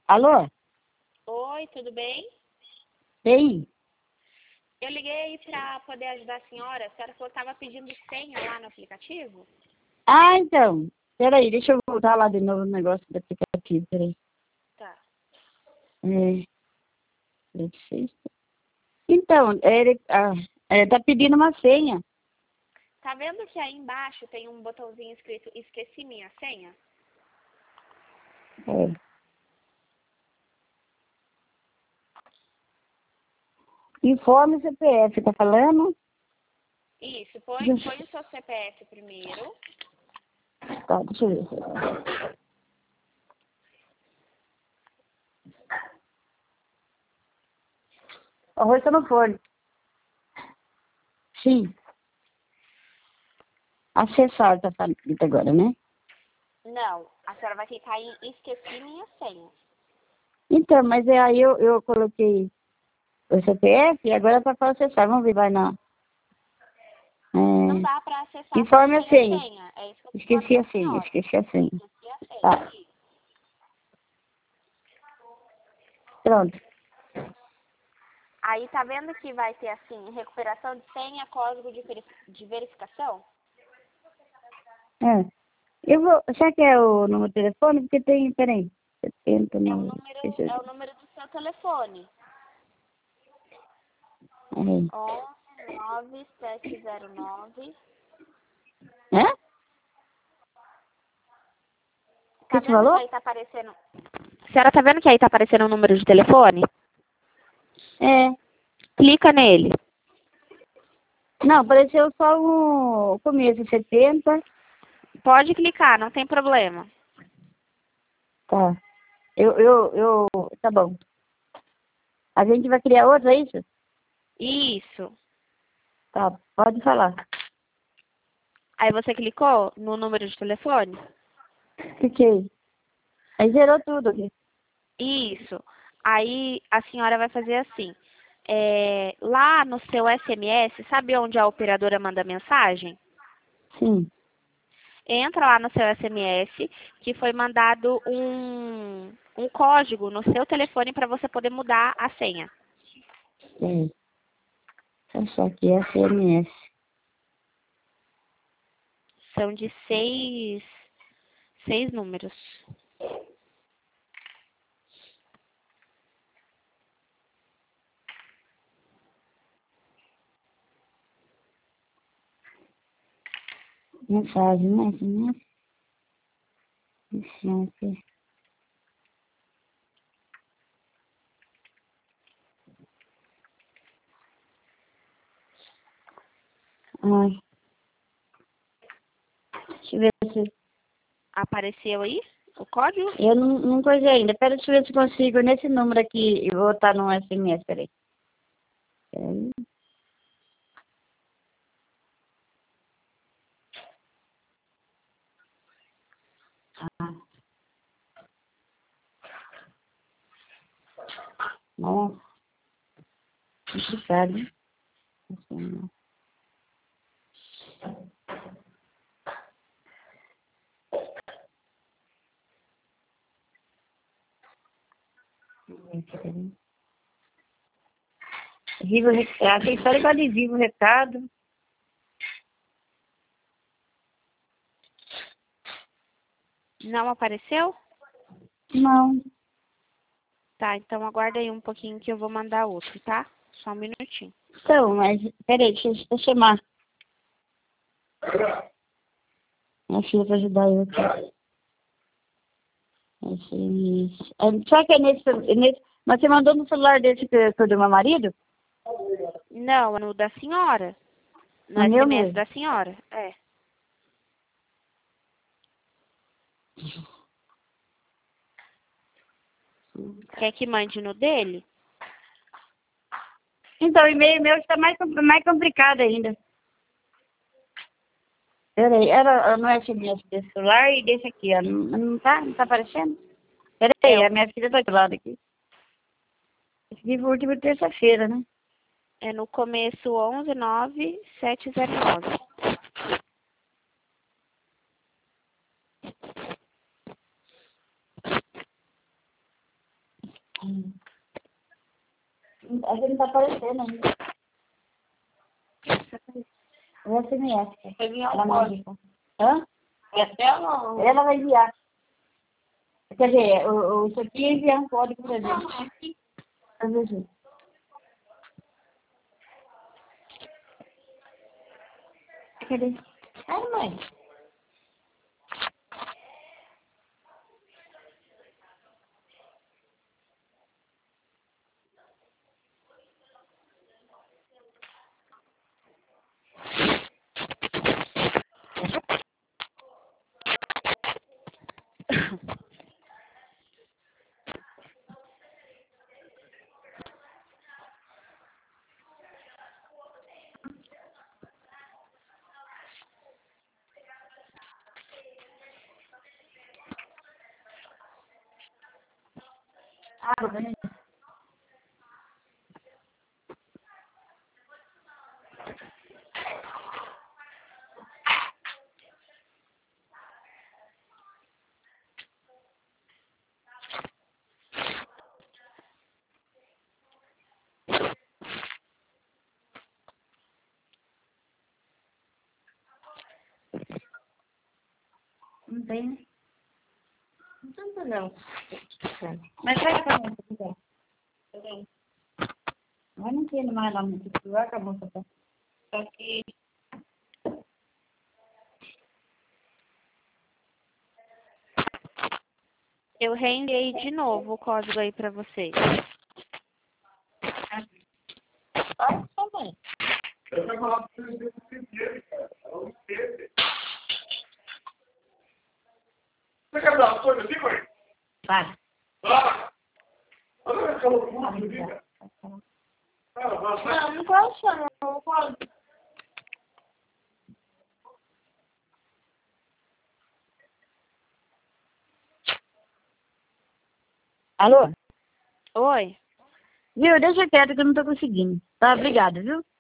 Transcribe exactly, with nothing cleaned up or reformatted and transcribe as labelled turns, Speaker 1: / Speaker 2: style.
Speaker 1: Alô?
Speaker 2: Oi, tudo bem?
Speaker 1: Bem?
Speaker 2: Eu liguei para poder ajudar a senhora. A senhora falou que estava pedindo senha lá no aplicativo?
Speaker 1: Ah, então. Peraí, deixa eu voltar lá de novo no negócio do aplicativo. Peraí.
Speaker 2: Tá.
Speaker 1: É, sexta. Então, ele ah, é, tá pedindo uma senha.
Speaker 2: Tá vendo que aí embaixo tem um botãozinho escrito esqueci minha senha?
Speaker 1: É. Informe o C P F, tá falando?
Speaker 2: Isso, põe,
Speaker 1: Deixa-
Speaker 2: põe o seu C P F primeiro.
Speaker 1: Tá, deixa eu ver. Arroz tá no forno. Sim. Acessar, tá falando agora, né?
Speaker 2: Não, a senhora vai clicar em esqueci minha senha.
Speaker 1: Então, mas é aí eu, eu coloquei o C P F e agora tá para acessar. Vamos ver, vai na...
Speaker 2: Não
Speaker 1: É,
Speaker 2: dá para acessar porque
Speaker 1: informe a
Speaker 2: tem a
Speaker 1: senha.
Speaker 2: senha. É isso que eu tô falando
Speaker 1: Esqueci
Speaker 2: pra
Speaker 1: a senha,
Speaker 2: senhora.
Speaker 1: esqueci a senha.
Speaker 2: Esqueci a senha.
Speaker 1: Tá, pronto.
Speaker 2: Aí tá vendo que vai ter assim, recuperação de senha, código de veri- de verificação?
Speaker 1: É. Eu vou. Já que é o número de telefone, porque tem. Peraí. setenta,
Speaker 2: É o
Speaker 1: não.
Speaker 2: número,
Speaker 1: Deixa eu
Speaker 2: é
Speaker 1: ver.
Speaker 2: o número do seu telefone.
Speaker 1: Peraí.
Speaker 2: onze nove sete zero nove.
Speaker 1: Hã? O
Speaker 2: Tá
Speaker 1: que você
Speaker 2: vendo que
Speaker 1: falou?
Speaker 2: aí tá aparecendo? A senhora tá vendo que aí tá aparecendo o número de telefone?
Speaker 1: É.
Speaker 2: Clica nele.
Speaker 1: Não, apareceu só o começo, setenta.
Speaker 2: Pode clicar, não tem problema.
Speaker 1: Tá. Eu, eu, eu. Tá bom. A gente vai criar outra, é isso?
Speaker 2: Isso.
Speaker 1: Tá, pode falar.
Speaker 2: Aí você clicou no número de telefone?
Speaker 1: Cliquei. Aí zerou tudo aqui.
Speaker 2: Isso. Aí a senhora vai fazer assim. É, lá no seu S M S, sabe onde a operadora manda mensagem?
Speaker 1: Sim.
Speaker 2: Entra lá no seu S M S, que foi mandado um, um código no seu telefone para você poder mudar a senha.
Speaker 1: É. Só aqui é S M S.
Speaker 2: São de seis, seis números.
Speaker 1: Mensagem, né? S M S. Licença. Ai. Deixa eu ver se.
Speaker 2: Apareceu aí o código?
Speaker 1: Eu não, não coisei ainda. Pera, deixa eu ver se consigo nesse número aqui. Eu vou botar no S M S, peraí. Peraí. Ah, nossa, complicado, hein? Assim, não. Peraí. Vivo recado. Tem história igual de vivo recado.
Speaker 2: Não apareceu?
Speaker 1: Não.
Speaker 2: Tá, então aguarda aí um pouquinho que eu vou mandar outro, tá? Só um minutinho.
Speaker 1: Então, mas peraí, deixa, eu- deixa eu chamar minha filha pra ajudar eu aqui. S M S. Ah, só que é nesse, é nesse. Mas você mandou no celular desse que, que é do meu marido?
Speaker 2: Não, é no da senhora. No
Speaker 1: No meu
Speaker 2: S M S
Speaker 1: mesmo.
Speaker 2: da senhora. É. Quer que mande no dele?
Speaker 1: Então, o e-mail meu está mais, com- mais complicado ainda. Peraí, era no S M S desse celular e desse aqui, ó. Não, não tá? Não tá aparecendo?
Speaker 2: É,
Speaker 1: Peraí,
Speaker 2: o-
Speaker 1: a minha filha tá do lado aqui. Esse aqui foi última terça-feira, né?
Speaker 2: é no começo onze nove sete zero nove.
Speaker 1: Hum. A gente não tá aparecendo ainda. O S M S. Ela mágica. Hã? Ela vai enviar. Quer dizer, o, o, isso aqui é enviar um código pra gente. Pra ver. Cadê? Ai, mãe. Água, né? Não tem, né? Não tem problema. Mas vai pra mim, se quiser. Mas não tem mais lá muito. Vai acabar essa peça. Só que...
Speaker 2: Eu reenviei de novo o código aí pra vocês.
Speaker 1: Ah, só mãe.
Speaker 3: Eu vou falar para vocês desse ela esquece. Você quer dar uma coisa assim, mãe?
Speaker 1: Vai.
Speaker 3: Vai. Olha aquela loucura que fica.
Speaker 1: Não, não posso, não. Não posso. Alô?
Speaker 2: Oi?
Speaker 1: Viu? Deixa quieto que eu não tô conseguindo. Tá, obrigada, viu?